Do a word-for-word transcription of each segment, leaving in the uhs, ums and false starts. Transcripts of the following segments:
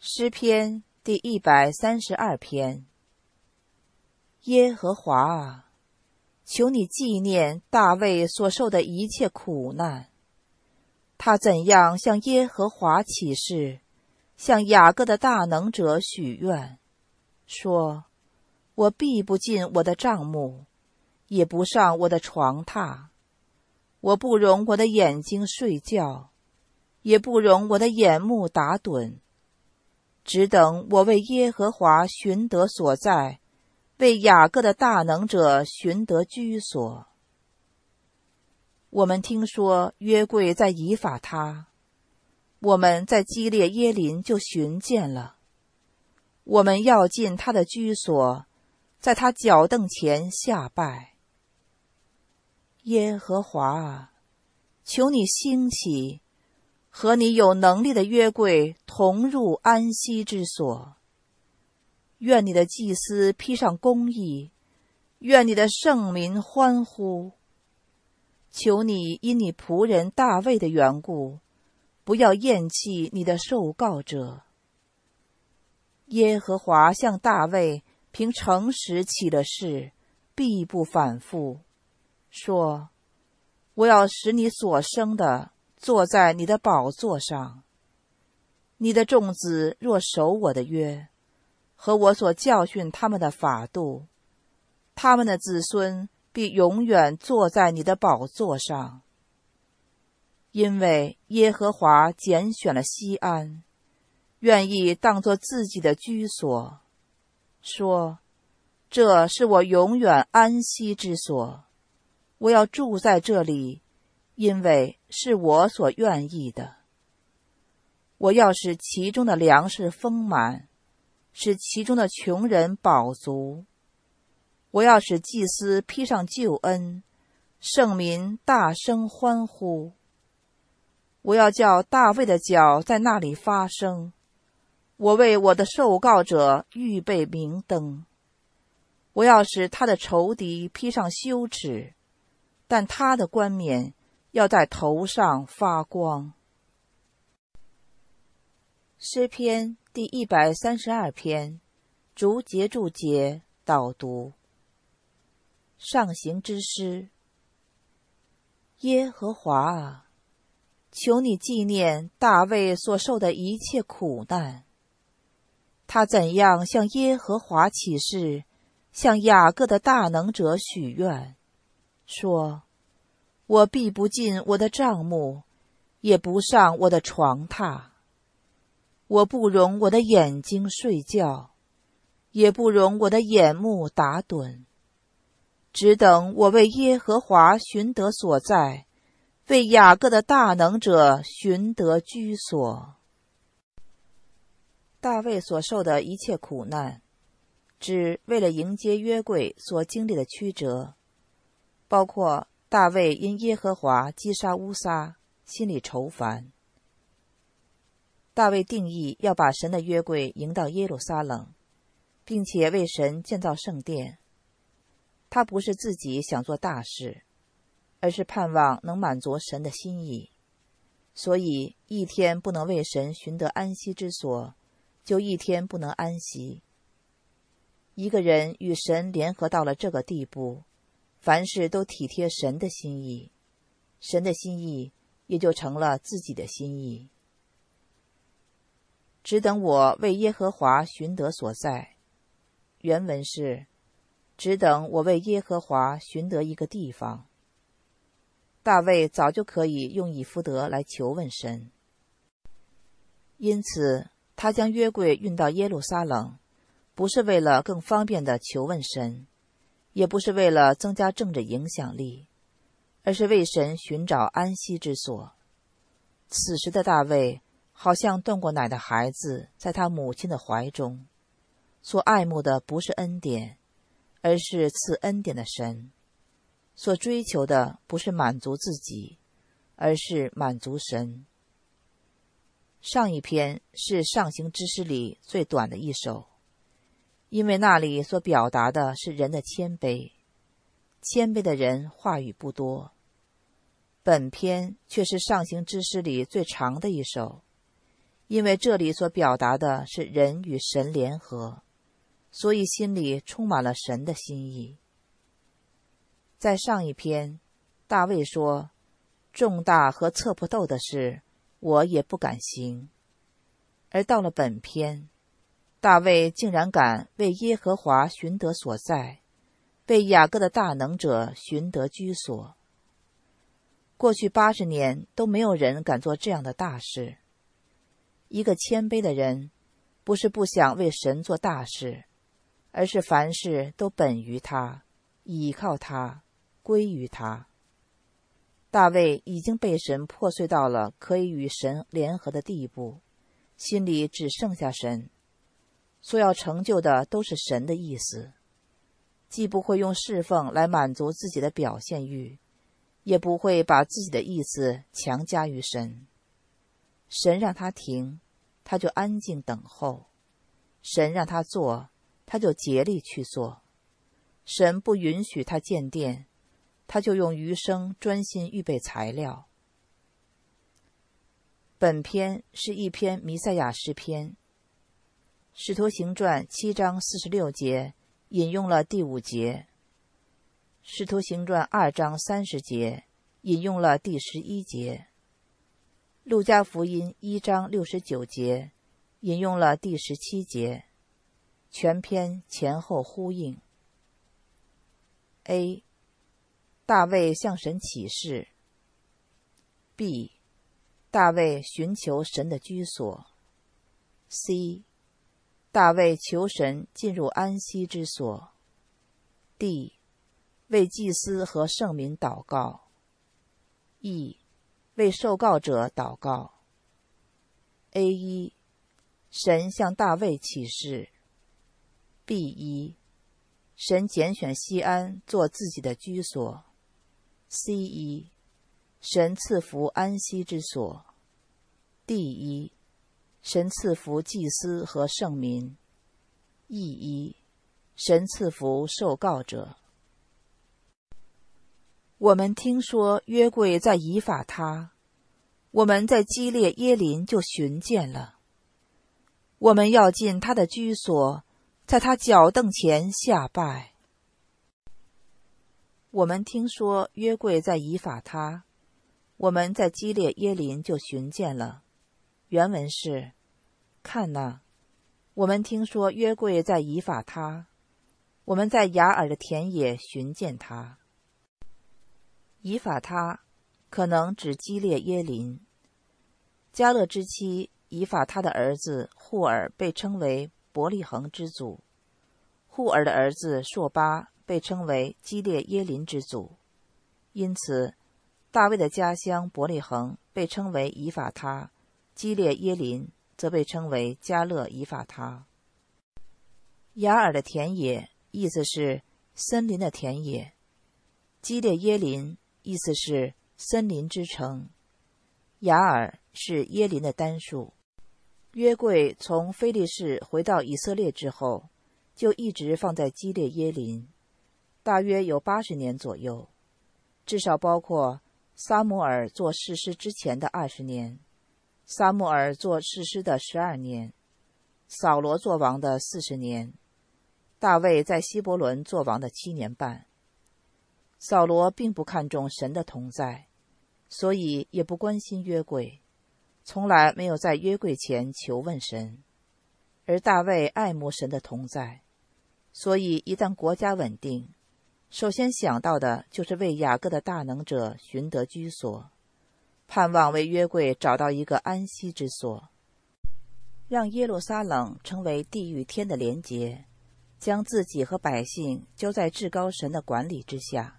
诗篇第一百三十二篇。耶和华啊，求你纪念大卫所受的一切苦难。他怎样向耶和华起誓，向雅各的大能者许愿，说：我必不进我的帐幕，也不上我的床榻。我不容我的眼睛睡觉，也不容我的眼目打盹，只等我为耶和华寻得所在，为雅各的大能者寻得居所。我们听说约柜在以法他，我们在基列耶林就寻见了。我们要进他的居所，在他脚凳前下拜。耶和华啊，求你兴起，和你有能力的约柜同入安息之所。愿你的祭司披上公义，愿你的圣民欢呼。求你因你仆人大卫的缘故，不要厌弃你的受膏者。耶和华向大卫凭诚实起了誓，必不反复，说：我要使你所生的坐在你的宝座上。你的众子若守我的约，和我所教训他们的法度，他们的子孙必永远坐在你的宝座上。因为耶和华拣选了西安，愿意当作自己的居所，说：这是我永远安息之所，我要住在这里，因为是我所愿意的。我要使其中的粮食丰满，使其中的穷人饱足。我要使祭司披上救恩，圣民大声欢呼。我要叫大卫的脚在那里发声，我为我的受膏者预备明灯。我要使他的仇敌披上羞耻，但他的冠冕要在头上发光。诗篇第一百三十二篇，逐节注解导读。上行之诗。耶和华啊，求你纪念大卫所受的一切苦难。他怎样向耶和华起誓，向雅各的大能者许愿，说：我必不进我的帐幕，也不上我的床榻。我不容我的眼睛睡觉，也不容我的眼目打盹，只等我为耶和华寻得所在，为雅各的大能者寻得居所。大卫所受的一切苦难，指为了迎接约柜所经历的曲折，包括大卫因耶和华击杀乌撒，心里愁烦。大卫定义要把神的约柜迎到耶路撒冷，并且为神建造圣殿。他不是自己想做大事，而是盼望能满足神的心意，所以一天不能为神寻得安息之所，就一天不能安息。一个人与神联合到了这个地步，凡事都体贴神的心意，神的心意也就成了自己的心意。只等我为耶和华寻得所在。原文是：只等我为耶和华寻得一个地方。大卫早就可以用以弗得来求问神，因此他将约柜运到耶路撒冷，不是为了更方便的求问神，也不是为了增加政治影响力，而是为神寻找安息之所。此时的大卫好像断过奶的孩子，在他母亲的怀中，所爱慕的不是恩典，而是赐恩典的神；所追求的不是满足自己，而是满足神。上一篇是上行之诗里最短的一首，因为那里所表达的是人的谦卑，谦卑的人话语不多。本篇却是上行之诗里最长的一首， 因为这里所表达的是人与神联合，所以心里充满了神的心意。在上一篇，大卫说，重大和测不透的事，我也不敢行。而到了本篇，大卫竟然敢为耶和华寻得所在，为雅各的大能者寻得居所。过去八十年都没有人敢做这样的大事。一个谦卑的人，不是不想为神做大事，而是凡事都本于他，倚靠他，归于他。大卫已经被神破碎到了可以与神联合的地步，心里只剩下神，所要成就的都是神的意思，既不会用侍奉来满足自己的表现欲，也不会把自己的意思强加于神。神让他停，他就安静等候；神让他做，他就竭力去做；神不允许他建殿，他就用余生专心预备材料。本篇是一篇弥赛亚诗篇，使徒行传七章四十六节引用了第五节，使徒行传二章三十节引用了第十一节，路加福音一章六十九节引用了第十七节，全篇前后呼应。 A. 大卫向神起誓。 B. 大卫寻求神的居所。 C. 大卫求神进入安息之所。 D. 为祭司和圣民祷告。 E. 为受告者祷告。 A 一 神向大卫起誓。 B 一 神拣选西安做自己的居所。 C 一 神赐福安息之所。 D 一神赐福祭司和圣民。 E 一神赐福受告者。我们听说约柜在以法他，我们在基列耶林就寻见了。我们要进他的居所，在他脚凳前下拜。我们听说约柜在以法他，我们在基列耶林就寻见了。原文是：看哪，我们听说约柜在以法他，我们在雅尔的田野寻见他。以法他可能指基列耶林。迦勒之妻以法他的儿子户尔被称为伯利恒之祖，户尔的儿子朔巴被称为基列耶林之祖，因此大卫的家乡伯利恒被称为以法他，基列耶林则被称为迦勒以法他。雅尔的田野意思是森林的田野，基列耶林意思是森林之城，雅尔是耶林的单数。约柜从非利士回到以色列之后，就一直放在基列耶林，大约有八十年左右，至少包括撒母耳做士师之前的二十年，撒母耳做士师的十二年，扫罗做王的四十年，大卫在希伯伦做王的七年半。扫罗并不看重神的同在，所以也不关心约柜，从来没有在约柜前求问神。而大卫爱慕神的同在，所以一旦国家稳定，首先想到的就是为雅各的大能者寻得居所，盼望为约柜找到一个安息之所，让耶路撒冷成为地与天的连结，将自己和百姓交在至高神的管理之下。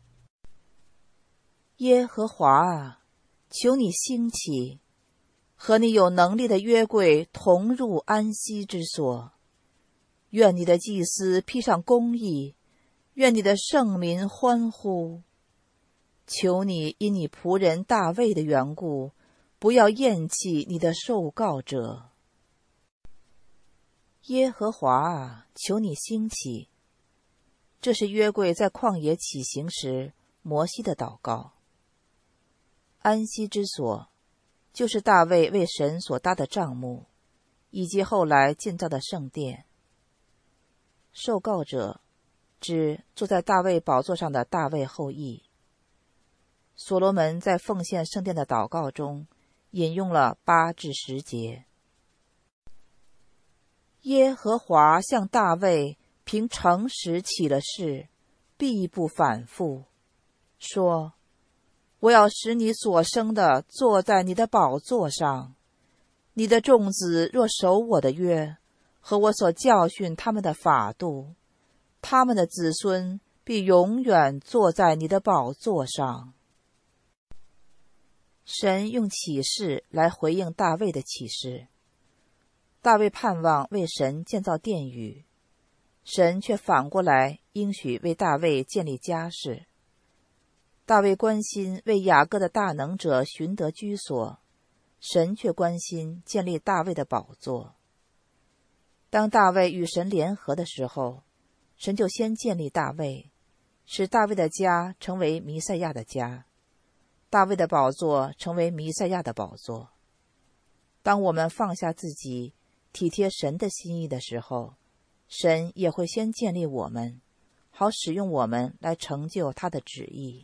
耶和华啊，求你兴起，和你有能力的约柜同入安息之所。愿你的祭司披上公义，愿你的圣民欢呼。求你因你仆人大卫的缘故，不要厌弃你的受告者。耶和华啊，求你兴起。这是约柜在旷野起行时摩西的祷告。安息之所就是大卫为神所搭的帐幕，以及后来建造的圣殿。受告者指坐在大卫宝座上的大卫后裔。所罗门在奉献圣殿的祷告中引用了八至十节。耶和华向大卫凭诚实起了誓，必不反复，说：我要使你所生的坐在你的宝座上，你的众子若守我的约和我所教训他们的法度，他们的子孙必永远坐在你的宝座上。神用启示来回应大卫的启示。大卫盼望为神建造殿宇，神却反过来应许为大卫建立家室。大卫关心为雅各的大能者寻得居所，神却关心建立大卫的宝座。当大卫与神联合的时候，神就先建立大卫，使大卫的家成为弥赛亚的家，大卫的宝座成为弥赛亚的宝座。当我们放下自己，体贴神的心意的时候，神也会先建立我们，好使用我们来成就他的旨意。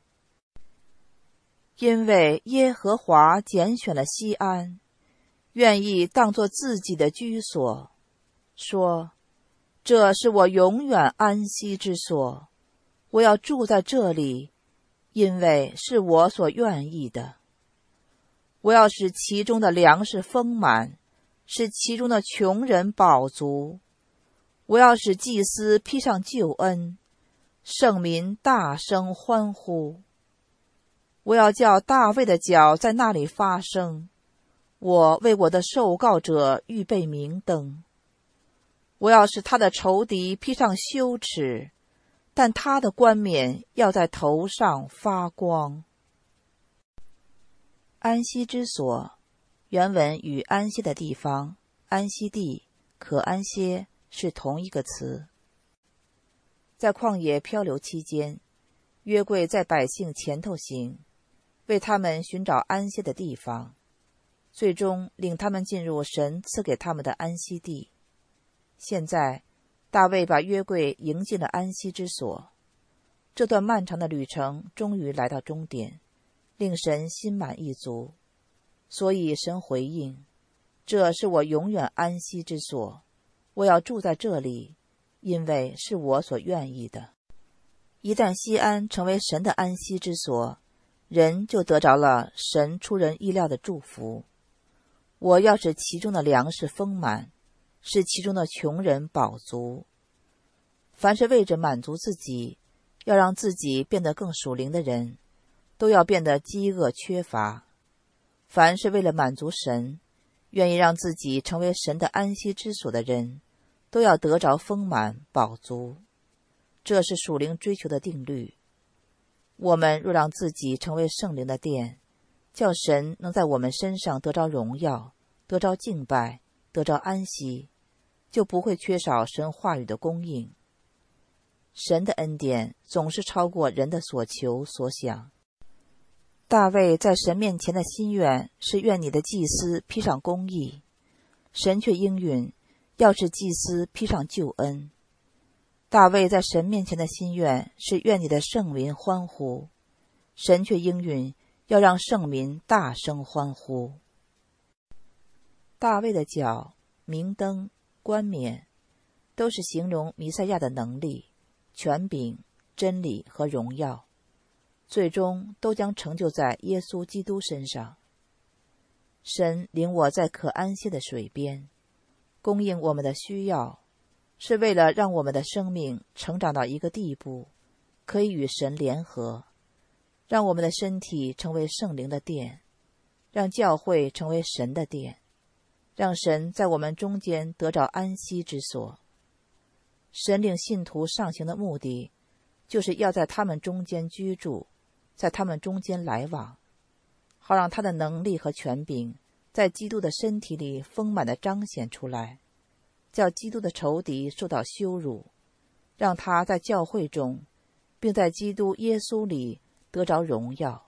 因为耶和华拣选了西安，愿意当作自己的居所，说：这是我永远安息之所，我要住在这里，因为是我所愿意的。我要使其中的粮食丰满，使其中的穷人饱足。我要使祭司披上救恩，圣民大声欢呼。我要叫大卫的脚在那里发声，我为我的受告者预备明灯。我要使他的仇敌披上羞耻，但他的冠冕要在头上发光。安息之所，原文与安息的地方、安息地、可安歇是同一个词。在旷野漂流期间，约柜在百姓前头行，为他们寻找安歇的地方，最终领他们进入神赐给他们的安息地。现在，大卫把约柜迎进了安息之所，这段漫长的旅程终于来到终点，令神心满意足。所以神回应：这是我永远安息之所，我要住在这里，因为是我所愿意的。一旦西安成为神的安息之所，人就得着了神出人意料的祝福。我要使其中的粮食丰满，使其中的穷人饱足。凡是为着满足自己，要让自己变得更属灵的人，都要变得饥饿缺乏。凡是为了满足神，愿意让自己成为神的安息之所的人，都要得着丰满饱足。这是属灵追求的定律。我们若让自己成为圣灵的殿，叫神能在我们身上得着荣耀，得着敬拜，得着安息，就不会缺少神话语的供应。神的恩典总是超过人的所求所想。大卫在神面前的心愿是愿你的祭司披上公义，神却应允要使祭司披上救恩。大卫在神面前的心愿是愿你的圣民欢呼，神却应允要让圣民大声欢呼。大卫的脚、明灯、冠冕都是形容弥赛亚的能力、权柄、真理和荣耀，最终都将成就在耶稣基督身上。神领我在可安歇的水边，供应我们的需要，是为了让我们的生命成长到一个地步，可以与神联合，让我们的身体成为圣灵的殿，让教会成为神的殿，让神在我们中间得着安息之所。神领信徒上行的目的，就是要在他们中间居住，在他们中间来往，好让他的能力和权柄在基督的身体里丰满地彰显出来，叫基督的仇敌受到羞辱，让他在教会中，并在基督耶稣里得着荣耀。